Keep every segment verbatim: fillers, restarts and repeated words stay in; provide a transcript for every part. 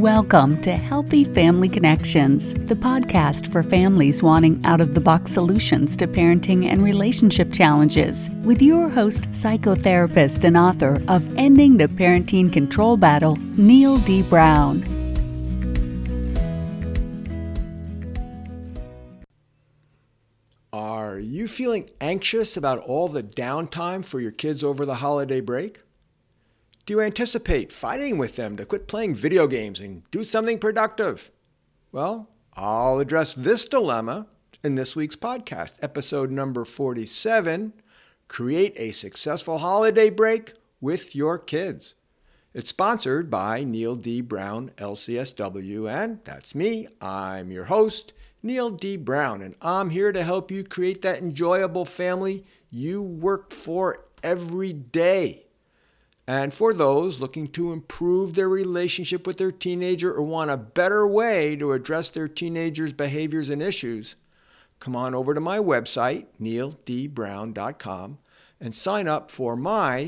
Welcome to Healthy Family Connections, the podcast for families wanting out-of-the-box solutions to parenting and relationship challenges, with your host, psychotherapist and author of Ending the Parenting Control Battle, Neil D. Brown. Are you feeling anxious about all the downtime for your kids over the holiday break? Do you anticipate fighting with them to quit playing video games and do something productive? Well, I'll address this dilemma in this week's podcast, episode number forty-seven, Create a Successful Holiday Break with Your Kids. It's sponsored by Neil D. Brown, L C S W, and that's me. I'm your host, Neil D. Brown, and I'm here to help you create that enjoyable family you work for every day. And for those looking to improve their relationship with their teenager or want a better way to address their teenager's behaviors and issues, come on over to my website, neil d brown dot com, and sign up for my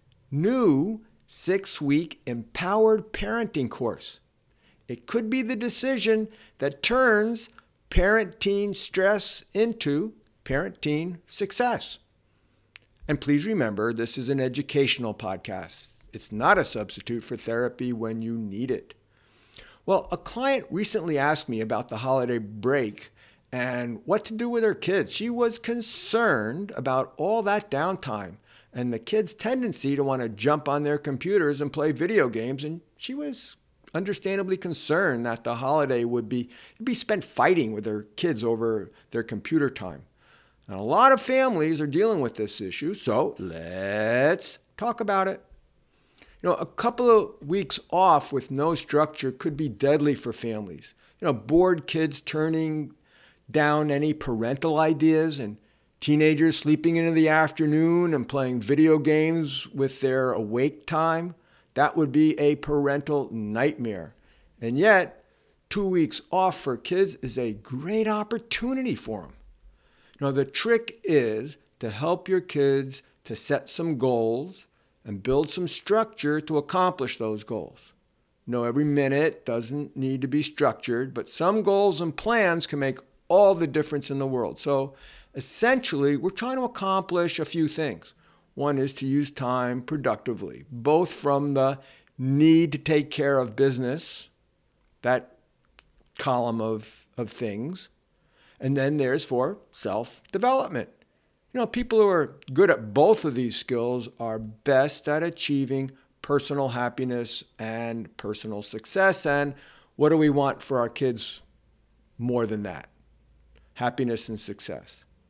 new six-week Empowered Parenting course. It could be the decision that turns parent-teen stress into parent-teen success. And please remember, this is an educational podcast. It's not a substitute for therapy when you need it. Well, a client recently asked me about the holiday break and what to do with her kids. She was concerned about all that downtime and the kids' tendency to want to jump on their computers and play video games. And she was understandably concerned that the holiday would be, be spent fighting with her kids over their computer time. Now, a lot of families are dealing with this issue, so let's talk about it. You know, a couple of weeks off with no structure could be deadly for families. You know, bored kids turning down any parental ideas and teenagers sleeping into the afternoon and playing video games with their awake time. That would be a parental nightmare. And yet, two weeks off for kids is a great opportunity for them. Now, the trick is to help your kids to set some goals and build some structure to accomplish those goals. You know, every minute doesn't need to be structured, but some goals and plans can make all the difference in the world. So, essentially, we're trying to accomplish a few things. One is to use time productively, both from the need to take care of business, that column of, of things, and then there's for self-development. You know, people who are good at both of these skills are best at achieving personal happiness and personal success. And what do we want for our kids more than that? Happiness and success.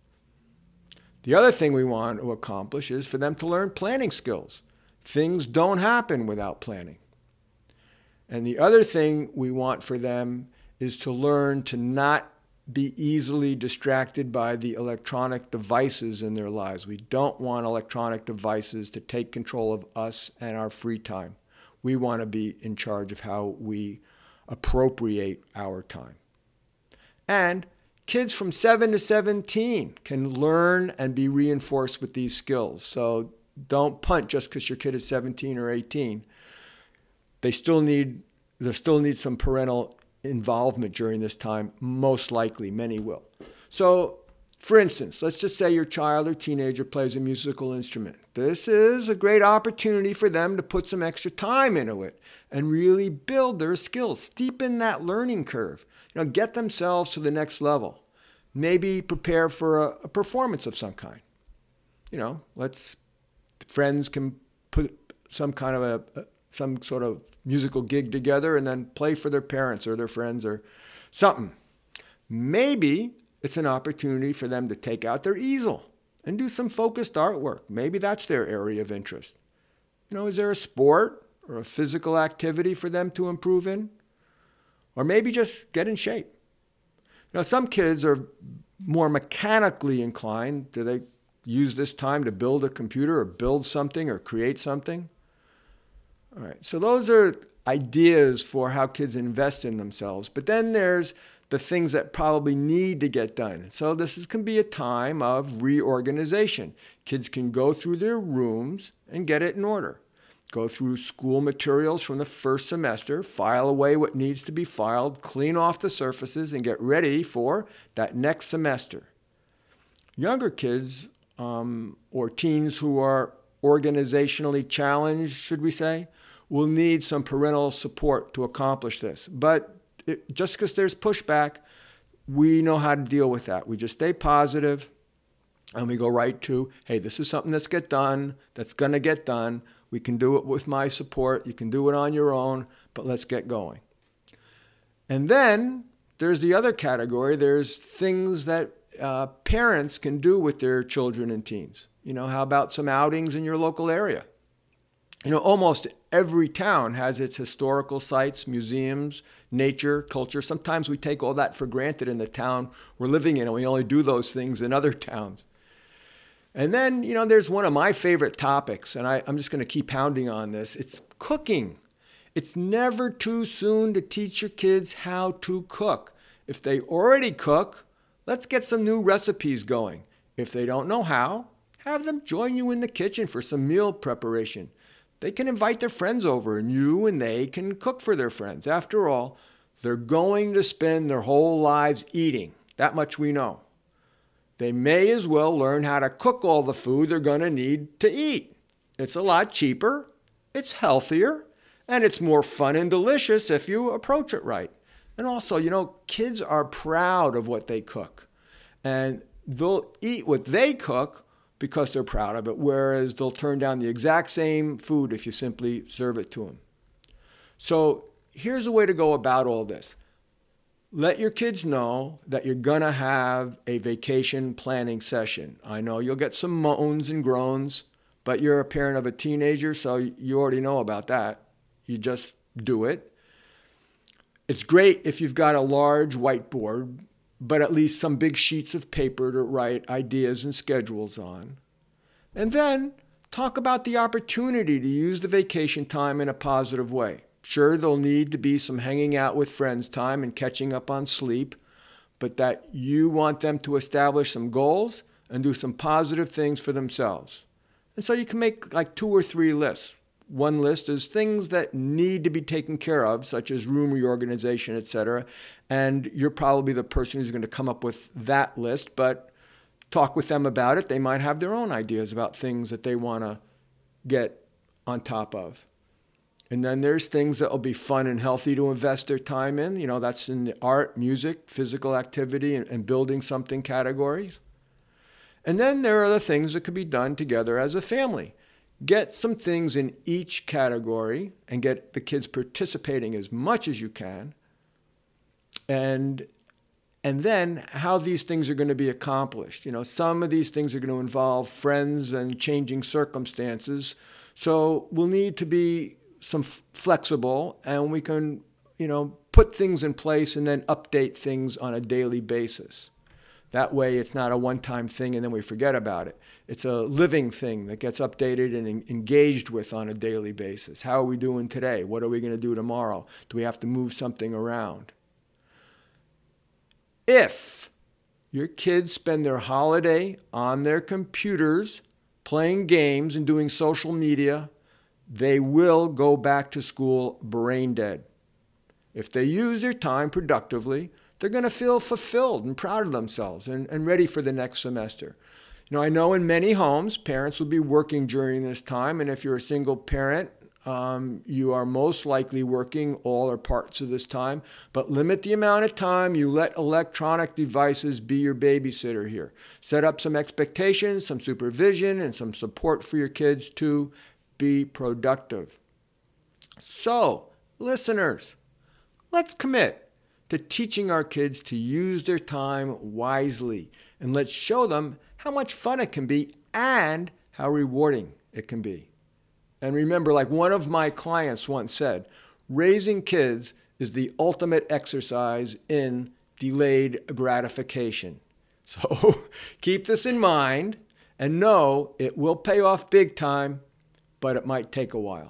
The other thing we want to accomplish is for them to learn planning skills. Things don't happen without planning. And the other thing we want for them is to learn to not be easily distracted by the electronic devices in their lives. We don't want electronic devices to take control of us and our free time. We want to be in charge of how we appropriate our time. And kids from seven to seventeen can learn and be reinforced with these skills. So don't punt just because your kid is seventeen or eighteen. They still need, they still need some parental involvement during this time. Most likely, many will. So, for instance, let's just say your child or teenager plays a musical instrument. This is a great opportunity for them to put some extra time into it and really build their skills, steepen that learning curve, you know, get themselves to the next level. Maybe prepare for a, a performance of some kind. You know, let's friends can put some kind of a, a some sort of musical gig together and then play for their parents or their friends or something. Maybe it's an opportunity for them to take out their easel and do some focused artwork. Maybe that's their area of interest. You know, is there a sport or a physical activity for them to improve in? Or maybe just get in shape. You know, some kids are more mechanically inclined. Do they use this time to build a computer or build something or create something? All right, so those are ideas for how kids invest in themselves. But then there's the things that probably need to get done. So this is, can be a time of reorganization. Kids can go through their rooms and get it in order. Go through school materials from the first semester, file away what needs to be filed, clean off the surfaces, and get ready for that next semester. Younger kids um, or teens who are organizationally challenged, should we say, will need some parental support to accomplish this. But it, just because there's pushback, we know how to deal with that. We just stay positive and we go right to, hey, this is something that's get done, that's going to get done. We can do it with my support. You can do it on your own, but let's get going. And then there's the other category. There's things that uh, parents can do with their children and teens. You know, how about some outings in your local area? You know, almost every town has its historical sites, museums, nature, culture. Sometimes we take all that for granted in the town we're living in, and we only do those things in other towns. And then, you know, there's one of my favorite topics, and I, I'm just going to keep pounding on this. It's cooking. It's never too soon to teach your kids how to cook. If they already cook, let's get some new recipes going. If they don't know how, have them join you in the kitchen for some meal preparation. They can invite their friends over, and you and they can cook for their friends. After all, they're going to spend their whole lives eating. That much we know. They may as well learn how to cook all the food they're going to need to eat. It's a lot cheaper, it's healthier, and it's more fun and delicious if you approach it right. And also, you know, kids are proud of what they cook. And they'll eat what they cook because they're proud of it, whereas they'll turn down the exact same food if you simply serve it to them. So here's a way to go about all this. Let your kids know that you're going to have a vacation planning session. I know you'll get some moans and groans, but you're a parent of a teenager, so you already know about that. You just do it. It's great if you've got a large whiteboard, but at least some big sheets of paper to write ideas and schedules on. And then talk about the opportunity to use the vacation time in a positive way. Sure, there'll need to be some hanging out with friends time and catching up on sleep, but that you want them to establish some goals and do some positive things for themselves. And so you can make like two or three lists. One list is things that need to be taken care of, such as room reorganization, et cetera. And you're probably the person who's going to come up with that list, but talk with them about it. They might have their own ideas about things that they want to get on top of. And then there's things that will be fun and healthy to invest their time in. You know, that's in the art, music, physical activity, and, and building something categories. And then there are the things that could be done together as a family. Get some things in each category and get the kids participating as much as you can. And and then how these things are going to be accomplished. You know, some of these things are going to involve friends and changing circumstances. So we'll need to be some flexible, and we can, you know, put things in place and then update things on a daily basis. That way it's not a one-time thing and then we forget about it. It's a living thing that gets updated and engaged with on a daily basis. How are we doing today? What are we going to do tomorrow? Do we have to move something around? If your kids spend their holiday on their computers, playing games and doing social media, they will go back to school brain dead. If they use their time productively, they're going to feel fulfilled and proud of themselves and, and ready for the next semester. You know, I know in many homes, parents will be working during this time, and if you're a single parent, um, you are most likely working all or parts of this time, but limit the amount of time you let electronic devices be your babysitter here. Set up some expectations, some supervision, and some support for your kids to be productive. So, listeners, let's commit to teaching our kids to use their time wisely, and let's show them how much fun it can be and how rewarding it can be. And remember, like one of my clients once said, raising kids is the ultimate exercise in delayed gratification. So keep this in mind and know it will pay off big time, but it might take a while.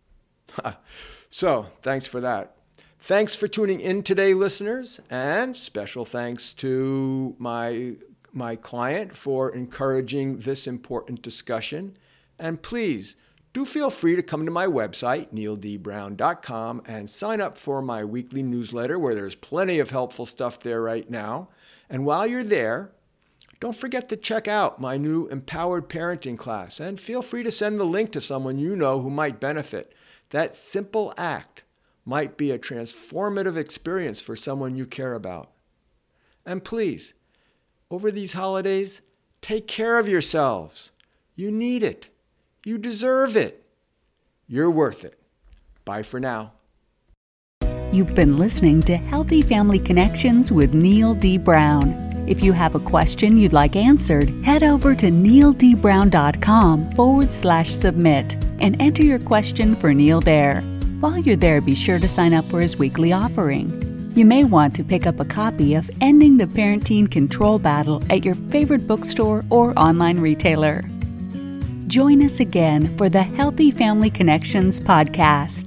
So, thanks for that. Thanks for tuning in today, listeners, and special thanks to my my client for encouraging this important discussion. And please do feel free to come to my website, neil d brown dot com, and sign up for my weekly newsletter where there's plenty of helpful stuff there right now. And while you're there, don't forget to check out my new Empowered Parenting class, and feel free to send the link to someone you know who might benefit. That simple act might be a transformative experience for someone you care about. And please, over these holidays, take care of yourselves. You need it. You deserve it. You're worth it. Bye for now. You've been listening to Healthy Family Connections with Neil D. Brown. If you have a question you'd like answered, head over to neildbrown.com forward slash submit and enter your question for Neil there. While you're there, be sure to sign up for his weekly offering. You may want to pick up a copy of Ending the Parenting Control Battle at your favorite bookstore or online retailer. Join us again for the Healthy Family Connections podcast.